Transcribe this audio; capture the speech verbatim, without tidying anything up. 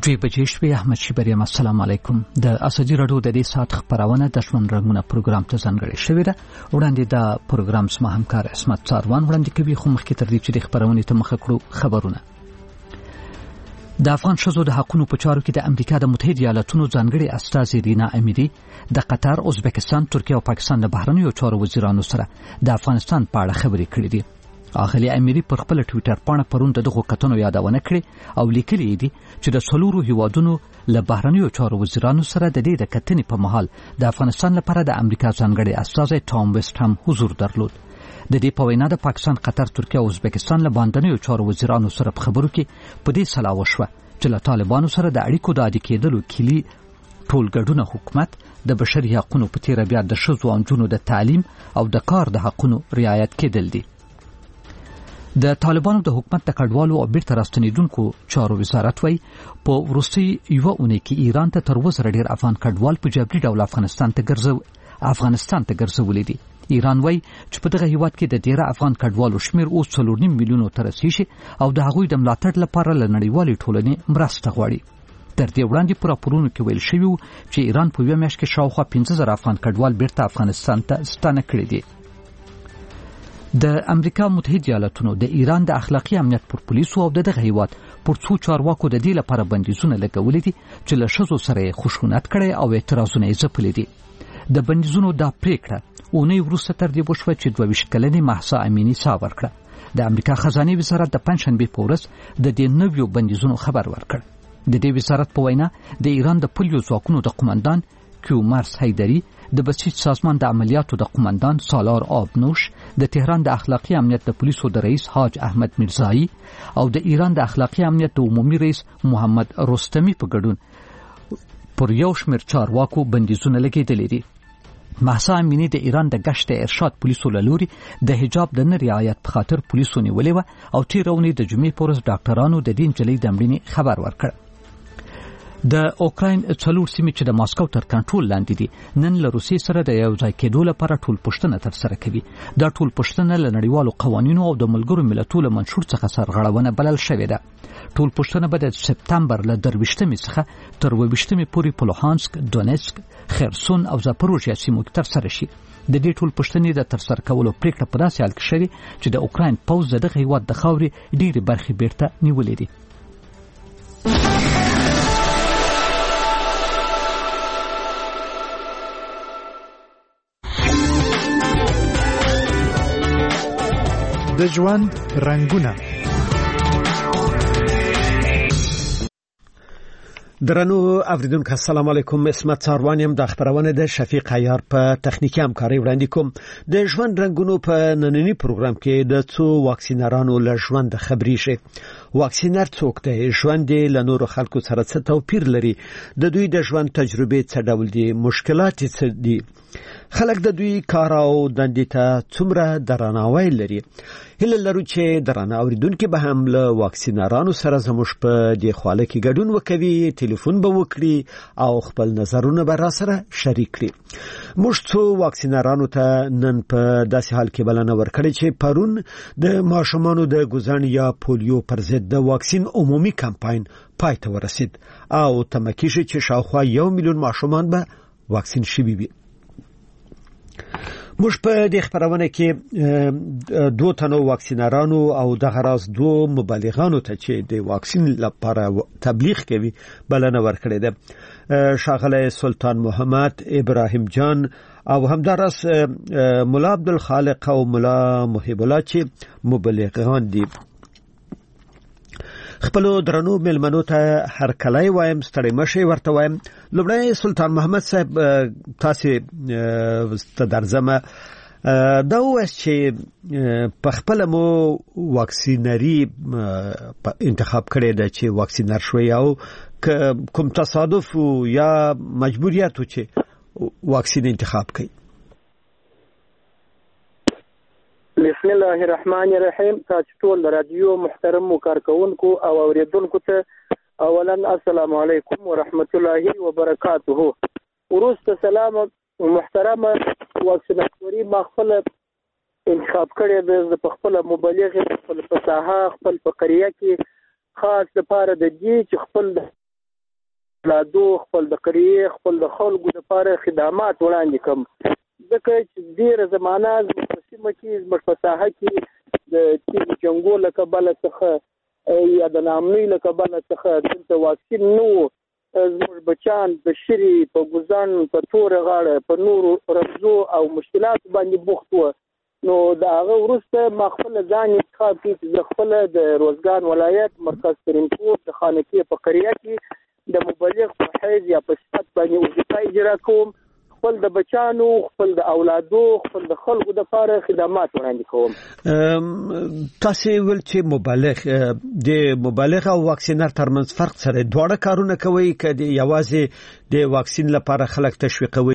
دوی بجې شوې. احمد شیبریم السلام علیکم. د اسدی راډیو د دې سات خبرونه د ژوند رنګونه پروګرام ته ځانګړې شوې ده. وړاندې د پروګرام سم همکار اسمت څاروان وړاندې کوي. خو مخکې تر دې چې د خبرونې ته مخه کړو خبرونه. د افغان ښځو د حقوقو په چارو کې د امریکا د متحده ایالاتونو ځانګړي استازي رینا امیری د قطر، ازبکستان، ترکیه او پاکستان د بهرنیو چارو وزیرانو سره د افغانستان په اړه خبرې کړې دي. اغلی امیری پر خپل ټوئیټر باندې پرون دغه کتنو یادونه کړې او لیکلي دي چې د څلورو هیوادونو له بهرنیو چارو وزیرانو سره د دې د کتنې په مهال د افغانستان لپاره د امریکا ځانګړي استازي ټام ویسټ هم حضور درلود. د دې په وینا د پاکستان، قطر، ترکیه او ازبکستان له باندنیو چارو وزیرانو سره په خبرو کې په دې سلا وشوه چې له طالبانو سره د اړیکو د عادي کېدلو کلی ټولګډونه حکومت د بشري حقوقو په تیر بیا د ښځو او نجونو د تعلیم او د کار د حقوقو رعایت کېدل دي. د طالبانو د حکومت د کډوالو او بیرته راستنیدونکو چارو وزارت وایي په وروستي یو اونۍ کې ایران ته تر اوسه ډېر افغان کډوال په جبري ډول افغانستان ته ګرځو افغانستان ته ګرځولي دي. ایران وایي چې په دغه هیواد کې د ډېر افغان کډوالو شمیر اوس څلور نیم میلیونو ته رسیږي او د هغوی د ملاتړ لپاره له نړیوالې ټولنې مرسته غواړي. تر دې وړاندې په راپورونو کې ویل شوي و چې ایران په یوه میاشت کې شاوخوا پنځه زره افغان کډوال بیرته افغانستان ته ستانه کړي دي. د امریکا متحده ایالاتونو د ایران د اخلاقی امنیت پر پولیسو او دغه هیواد پر څو چارواکو د دې لپاره بندیزونه لګولې دي چې له ښځو سره خشونت کړي او اعتراضونه یې ځپلي دي. د بندیزونو دا پریکړه اونۍ وروسته تر دې وشوه چې دوه ویشت کلنې مهسا امینی سا ورکړه. د امریکا خزانه وزارت د پنځشنبه په ورځ د دې نویو بندیزونو خبر ورکړ. د دې وزارت په وینا د ایران د پولیو ځواکونو د قومندان کیومارس حیدری، د بسیج سازمان د عملیاتو د قومندان سالار آبنوش، د تهران د اخلاقی امنیت د پولیسو د رئیس حاج احمد میرزایی او د ایران د اخلاقی امنیت د عمومي رئیس محمد رستمی په ګډون پر یو شمېر چارواکو بندیزونه لګېدلي دي. مهسا امینی د ایران د گشت ارشاد پولیسو له لوري د حجاب د نه رعایت په خاطر پولیسو نیولې وه او تېره اونۍ د جمعې په ورځ ډاکټرانو د دې نجلۍ د مړینې خبر ورکړ. د اوکراین څلور سیمې چې د ماسکو تر کنټرول لاندې دي نن له روسیې سره د یو ځای کېدو لپاره ټول پوښتنه ترسره کوي. دا ټول پوښتنه له نړیوالو قوانینو او د ملګرو ملتونو له منشور څخه سرغړونه بلل شوې ده. ټول پوښتنه به د سپتامبر له درویشتمې څخه تر اوویشتمې پورې په لوهانسک، دونیتسک، خرسون او زاپروژیا سیمو کې ترسره شي. د دې ټول پوښتنې د ترسره کولو پریکړه په داسې حال کې شوې چې د اوکراین پوځ دغه هیواد د خاورې ډېرې برخې بیرته نیولې دي. د ژوند رنګونه. درنو اوریدونکو السلام علیکم. اسمت څاروان یم. د خبرونه د شفیق عیار په تخنیکی همکاري وړاندې کوم. د ژوند رنګونو په نننی پروګرام کې د څو واکسینرانو له ژوند خبرې شي. واکسینر څوک دی؟ ژوند له نورو خلکو سره څه توپیر لري؟ د دوی د ژوند تجربه څه ډول دي؟ مشکلات څه دي؟ خلک د دوی کار او دندې ته څومره درناوی لري؟ هله لرو چې درنه اوریدونکو به هم له واکسینرانو سره زموږ په دې خواله کې ګډون وکوي، ټلیفون به وکړي او خپل نظرونه به را سره شریک کړي. موږ څو واکسینرانو ته نن په داسې حال کې بلنه ورکړې چې پرون د ماشومانو د ګوزن یا پولیو پر ضد د واکسین عمومي کمپاین پای ته ورسید او تمه کیږي چې شاوخوا یو میلیون ماشومان به واکسین شوي وي. موږ په دې خبرونه کې دوه تنو واکسینرانو او د غراس دوه مبلغانو ته چې د واکسین لپاره تبلیغ کوي بلنه ورکړې ده. شاغله سلطان محمد ابراهیم جان او همدارس مولا عبدالخالق او مولا محب الله چې مبلغان دي. خپل درنو ملمنو ته هر کله وایم ستړي مشه ورته وایم. لومړی سلطان محمد صاحب تاسو ته درځم دا وایي چې په خپل مو واکسینری انتخاب کړی دی چې واکسینر شوی او کوم تصادف یا مجبوریت و چې واکسین انتخاب کړي؟ بسم الله الرحمن الرحیم. تاسو ټول رادیو محترم کارکونکو او اوریدونکو ته اولا السلام علیکم ورحمت الله وبرکاته. ورسته سلام محترم واکسیناتوري مخفل انتخاب کړی د خپل مبلغ خپل فصاحه خپل فقریه کې خاص لپاره د دې چې خپل اولادو خپل د قریه خپل د خلکو لپاره خدمات وړاندې کوم ځکه چې ډیره زمانہ په سیمه کې زموږ په ساحه کې د تیل جنګو له کبله څخه یا د نامنۍ له کبله څخه دلته واکسین نه و زموږ بچان د شری په ګوزان په تور غاړه په نورو رمزو او مشکلات باندې بوخت و نو دا هغه ورسته ما خپل ځان انتخاب کړ چې خپل د روزګان ولایت مرکز ترینکوټ د خانقاه په قریه کې د مبلغ په حیث یا په صفت باندې وظیفه اجرا کوم خپل د بچانو خپل د اولادو خپل د خلکو د لپاره خدمات وړاندې کوم تاسو ول چې مبلغ د مبلغ او واکسینر ترمنځ فرق سره دواړه کارونه کوي کله یوازې د واکسین لپاره خلک تشویقوي